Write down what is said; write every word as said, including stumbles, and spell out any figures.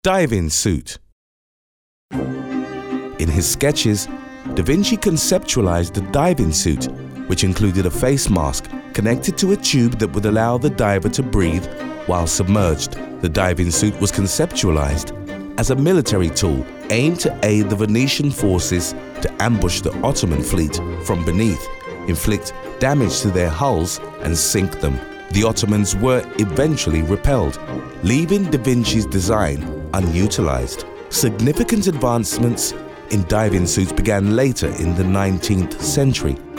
Diving suit. In his sketches, Da Vinci conceptualized the diving suit, which included a face mask connected to a tube that would allow the diver to breathe while submerged. The diving suit was conceptualized as a military tool aimed to aid the Venetian forces to ambush the Ottoman fleet from beneath, inflict damage to their hulls and sink them. The Ottomans were eventually repelled, leaving Da Vinci's design unutilized. Significant advancements in diving suits began later in the nineteenth century.